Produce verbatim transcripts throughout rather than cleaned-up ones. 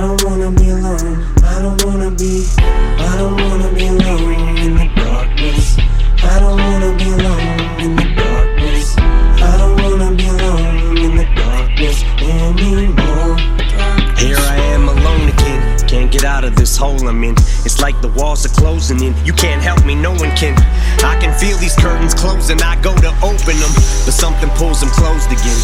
don't wanna be alone. I don't wanna be, I don't wanna be alone in the darkness. I don't wanna be alone in the darkness. I don't wanna be alone in the darkness anymore. Here I am alone again, can't get out of this hole I'm in. It's like the walls are closing in, you can't help me, no one can. I can feel these curtains closing, I go to open them, but something pulls them closed again.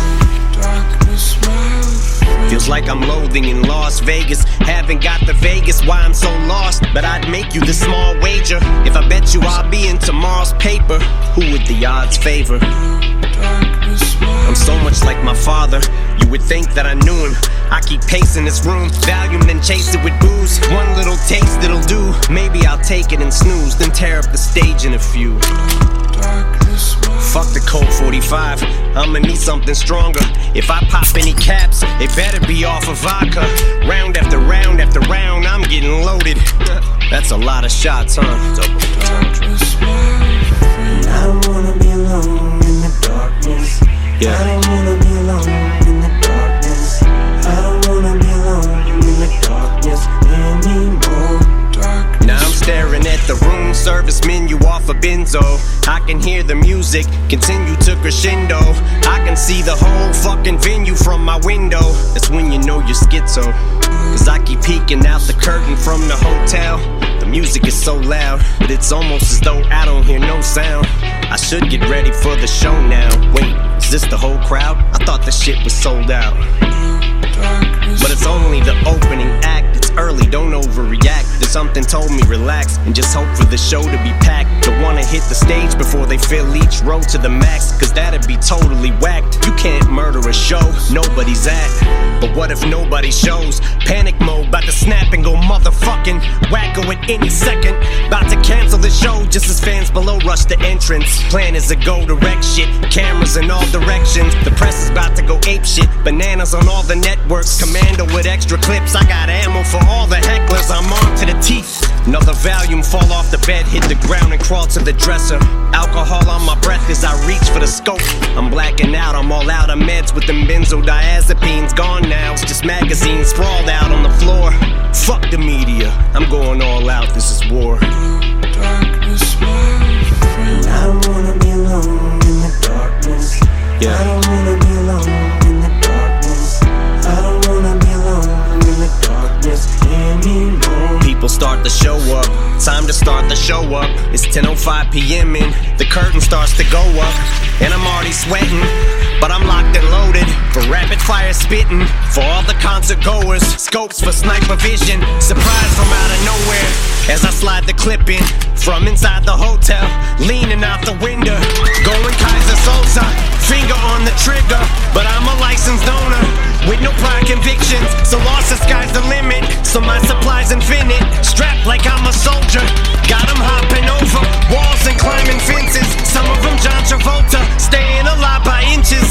Feels like I'm loathing in Las Vegas. Haven't got the Vegas, why I'm so lost. But I'd make you this small wager. If I bet you I'll be in tomorrow's paper, who would the odds favor? I'm so much like my father, you would think that I knew him. I keep pacing this room, Valium, then chase it with booze. One little taste it'll do, maybe I'll take it and snooze, then tear up the stage in a few. Fuck the Colt forty-five, I'ma need something stronger. If I pop any caps, it better be off of vodka. Round after round after round, I'm getting loaded. That's a lot of shots, huh? I don't wanna be alone in the darkness. Yeah. I don't wanna be alone in the darkness. I don't wanna be alone in the darkness anymore. Now I'm staring at the room service menu off a benzo. I can hear the music continue to crescendo. I can see the whole fucking venue from my window. That's when you know you're schizo, cause I keep peeking out the curtain from the hotel. The music is so loud, but it's almost as though I don't hear no sound. I should get ready for the show now. Wait, is this the whole crowd? I thought the shit was sold out. But it's only the opening act, it's early, don't overreact. Then something told me relax and just hope for the show to be packed. Don't wanna hit the stage before they fill each row to the max, cause that'd be totally whacked. You can't murder a show nobody's at. But what if nobody shows? Panic mode, bout to snap and go motherfucking wacko at any second. About to cancel the show just as fans below rush the entrance. Plan is to go direct shit, cameras in all directions. The press is about to go ape shit, bananas on all the networks. Commando with extra clips, I got ammo for all the hecklers. I'm on to the teeth. Another Valium, fall off the bed, hit the ground and crawl to the dresser. Alcohol on my breath as I reach for the scope. I'm blacking out, I'm all out of meds with them benzodiazepines. Gone now, it's just magazines sprawled out on the floor. Fuck the media, I'm going all out, this is war. I don't wanna be alone in the darkness. Yeah. I don't wanna be alone in the darkness. I don't wanna be alone in the darkness anymore. People start to show up, time to start the show up. It's ten oh five p.m. and the curtain starts to go up. And I'm already sweating, but I'm locked and loaded for rapid fire spitting. For all the concert goers, scopes for sniper vision. Surprise from out of nowhere as I slide the clip in from inside the hotel, leaning out the window, going Kaiser Sosa, finger on the trigger. But I'm a licensed owner with no prior convictions, so lost the sky's the limit. So my supply's infinite, strapped like I'm a soldier. Got 'em hopping over walls and climbing fences. Some of them John Travolta, staying alive by inches.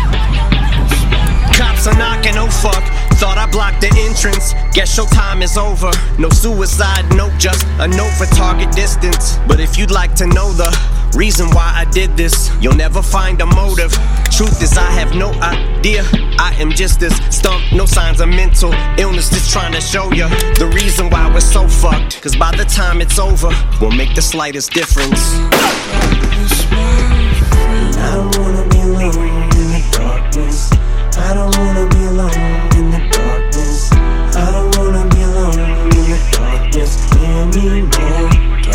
Cops are knocking, oh fuck, thought I blocked the entrance. Guess showtime is over. No suicide note, just a note for target distance. But if you'd like to know the reason why I did this, you'll never find a motive. Truth is I have no idea, I am just as stumped. No signs of mental illness, just trying to show you the reason why we're so fucked. Cause by the time it's over, we'll make the slightest difference. I don't wanna be alone in the darkness. I don't wanna be alone in the darkness. I don't wanna be alone in the darkness anymore.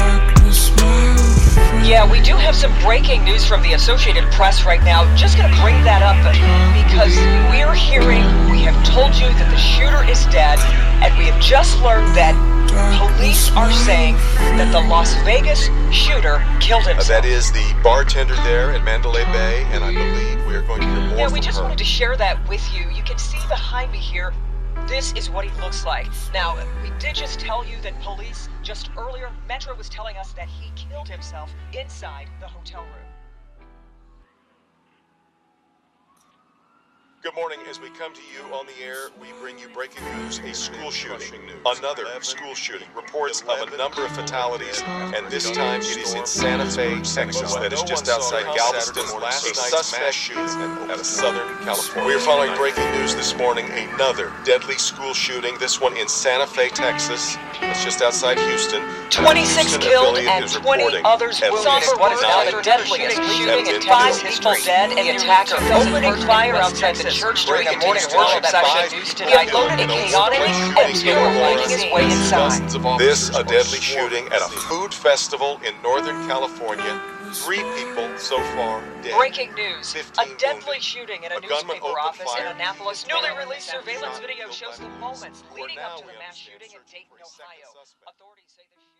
Yeah, we do have some breaking news from the Associated Press right now. Just gonna bring that up because we're hearing, we have told you that the shooter is dead, and we have just learned that police are saying that the Las Vegas shooter killed himself. Uh, that is the bartender there at Mandalay Bay, and I believe we're going to hear more Yeah, from we just her. wanted to share that with you. You can see behind me here, this is what he looks like. Now, we did just tell you that police, just earlier, Metro was telling us that he killed himself inside the hotel room. Good morning. As we come to you on the air, we bring you breaking news, a school shooting. Another school shooting. Reports of a number of fatalities, and this time it is in Santa Fe, Texas, that is just outside Galveston. A suspect shooting at a Southern California. We are following breaking news this morning, another deadly school shooting, this one in Santa Fe, Texas. That's just outside Houston. twenty-six killed and twenty others wounded in what is now the deadliest shooting in five people dead, and the attacker opening fire outside the church during a morning worship session. He unloaded a chaotic and before making his way inside. This, a deadly shooting at a food festival in Northern California. Three people so far dead. Breaking news. A deadly wounded. shooting in a, A gunman newspaper opened office in fire. Annapolis. Newly released surveillance video No shows the weapons. moments Where leading now up to we the mass understand shooting in searching Dayton, for a second Ohio. suspect. Authorities say the